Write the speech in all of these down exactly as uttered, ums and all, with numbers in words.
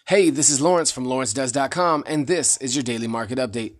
Hey, this is Lawrence from Lawrence Does dot com, and this is your daily market update.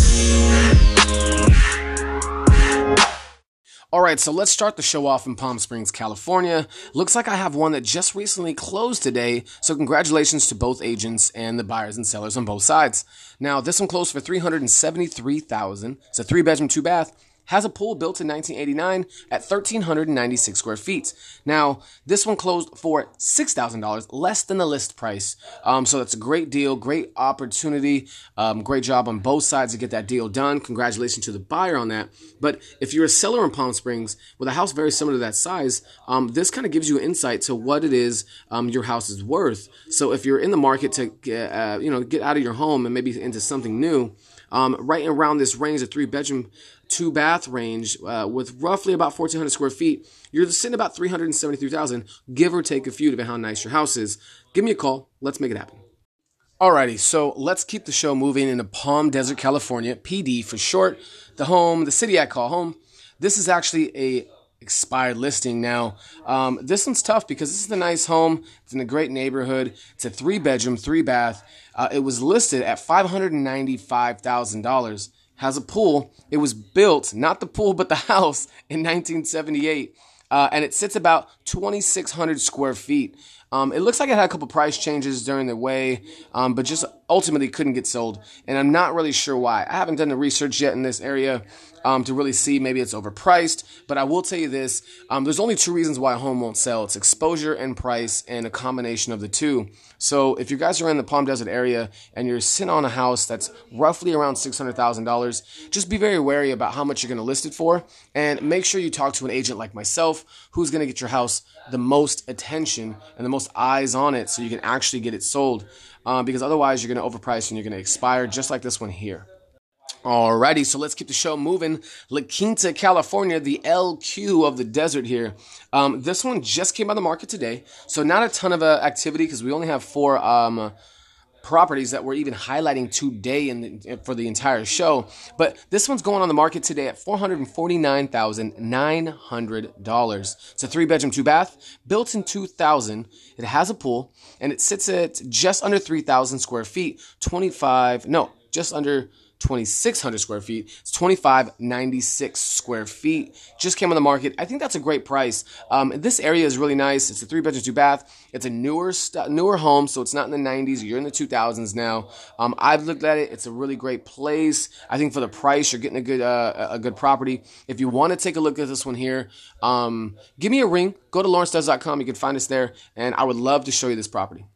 All right, so let's start the show off in Palm Springs, California. Looks like I have one that just recently closed today, so congratulations to both agents and the buyers and sellers on both sides. Now, this one closed for three hundred seventy-three thousand dollars. It's a three-bedroom, two-bath. Has a pool built in nineteen eighty-nine at one thousand three hundred ninety-six square feet. Now, this one closed for six thousand dollars, less than the list price. Um, so that's a great deal, great opportunity, um, great job on both sides to get that deal done. Congratulations to the buyer on that. But if you're a seller in Palm Springs with a house very similar to that size, um, this kind of gives you insight to what it is um, your house is worth. So if you're in the market to get, uh, you know, get out of your home and maybe into something new, um, right around this range of three bedroom, two bath range uh, with roughly about fourteen hundred square feet, you're sitting about three hundred seventy-three thousand, give or take a few, depending on how nice your house is. Give me a call. Let's make it happen. Alrighty, so let's keep the show moving into Palm Desert, California, P D for short. The home, the city I call home. This is actually a expired listing now. Um, this one's tough because this is a nice home. It's in a great neighborhood. It's a three bedroom, three bath. Uh, it was listed at five hundred ninety-five thousand dollars. Has a pool. It was built, not the pool, but the house in nineteen seventy-eight. Uh, and it sits about twenty-six hundred square feet. Um, it looks like it had a couple price changes during the way, um, but just ultimately couldn't get sold. And I'm not really sure why. I haven't done the research yet in this area um, to really see. Maybe it's overpriced. But I will tell you this. Um, there's only two reasons why a home won't sell. It's exposure and price and a combination of the two. So if you guys are in the Palm Desert area and you're sitting on a house that's roughly around six hundred thousand dollars, just be very wary about how much you're going to list it for. And make sure you talk to an agent like myself who's going to get your house the most attention and the most eyes on it so you can actually get it sold. Uh, because otherwise you're going to overprice and you're going to expire just like this one here. Alrighty, so let's keep the show moving. La Quinta, California, the L Q of the desert here. Um, this one just came on the market today, so not a ton of uh, activity because we only have four um, properties that we're even highlighting today in the, for the entire show. But this one's going on the market today at four hundred forty-nine thousand nine hundred dollars. It's a three-bedroom, two-bath, built in two thousand. It has a pool, and it sits at just under three thousand square feet, twenty-five, no, just under twenty-six hundred square feet. It's twenty-five ninety-six square feet. Just came on the market. I think that's a great price. Um, this area is really nice. It's a three bedroom, two bath. It's a newer st- newer home, so it's not in the nineties. You're in the two thousands now. Um, I've looked at it. It's a really great place. I think for the price, you're getting a good uh, a good property. If you want to take a look at this one here, um, give me a ring. Go to Lawrence Does dot com. You can find us there, and I would love to show you this property.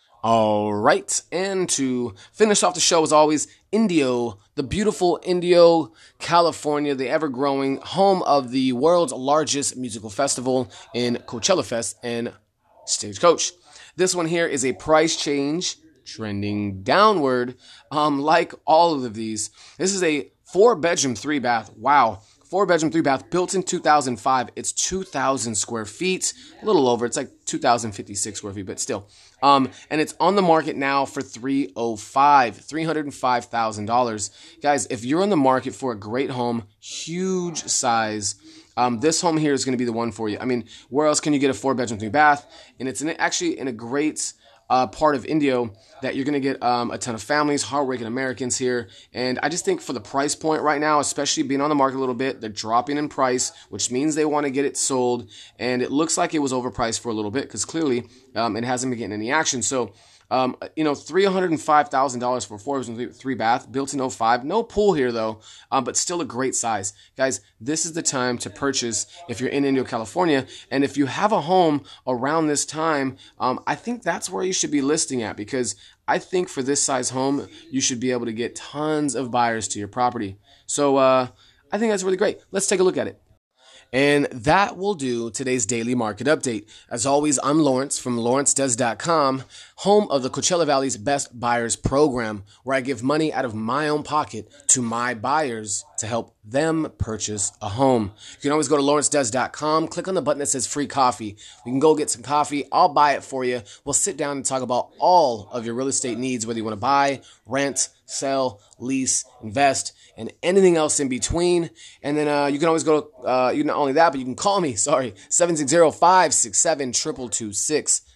All right, and to finish off the show, as always, Indio, the beautiful Indio, California, the ever-growing home of the world's largest musical festival in Coachella Fest and Stagecoach. This one here is a price change trending downward, um, like all of these. This is a four-bedroom, three-bath. Wow. Four bedroom, three bath, built in two thousand five. It's two thousand square feet, a little over. It's like two thousand fifty-six square feet, but still. Um, and it's on the market now for three hundred five thousand dollars, three hundred five thousand dollars. Guys, if you're in the market for a great home, huge size, um, this home here is going to be the one for you. I mean, where else can you get a four bedroom, three bath? And it's in, actually in a great Uh, part of Indio that you're going to get um, a ton of families, hardworking Americans here. And I just think for the price point right now, especially being on the market a little bit, they're dropping in price, which means they want to get it sold. And it looks like it was overpriced for a little bit because clearly um, it hasn't been getting any action. So, um, you know, three hundred five thousand dollars for a four bedroom, three bath, built in oh five. No pool here though, um, but still a great size. Guys, this is the time to purchase if you're in Indio, California. And if you have a home around this time, um, I think that's where you should be listing at, because I think for this size home, you should be able to get tons of buyers to your property. So uh, I think that's really great. Let's take a look at it. And that will do today's daily market update. As always, I'm Lawrence from Lawrence Does dot com, home of the Coachella Valley's Best Buyers Program, where I give money out of my own pocket to my buyers to help them purchase a home. You can always go to Lawrence Does dot com, click on the button that says free coffee. We can go get some coffee. I'll buy it for you. We'll sit down and talk about all of your real estate needs, whether you want to buy, rent, sell, lease, invest, and anything else in between. And then uh, you can always go to, uh, you not only that, but you can call me, sorry, seven six zero, five six seven, two two two six.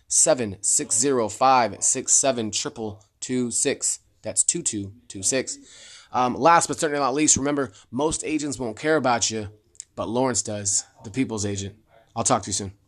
seven six zero five six seven triple two six. That's two two two six. Um, last but certainly not least, remember, most agents won't care about you, but Lawrence does, the people's agent. I'll talk to you soon.